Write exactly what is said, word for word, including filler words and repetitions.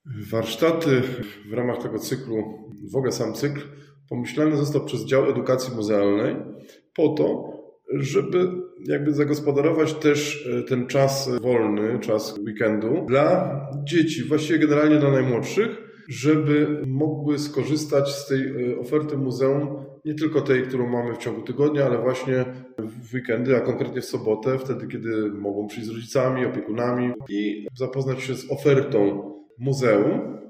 Warsztaty w ramach tego cyklu, w ogóle sam cykl, pomyślany został przez dział edukacji muzealnej po to, żeby jakby zagospodarować też ten czas wolny, czas weekendu dla dzieci, właściwie generalnie dla najmłodszych, żeby mogły skorzystać z tej oferty muzeum, nie tylko tej, którą mamy w ciągu tygodnia, ale właśnie w weekendy, a konkretnie w sobotę, wtedy kiedy mogą przyjść z rodzicami, opiekunami i zapoznać się z ofertą muzeum.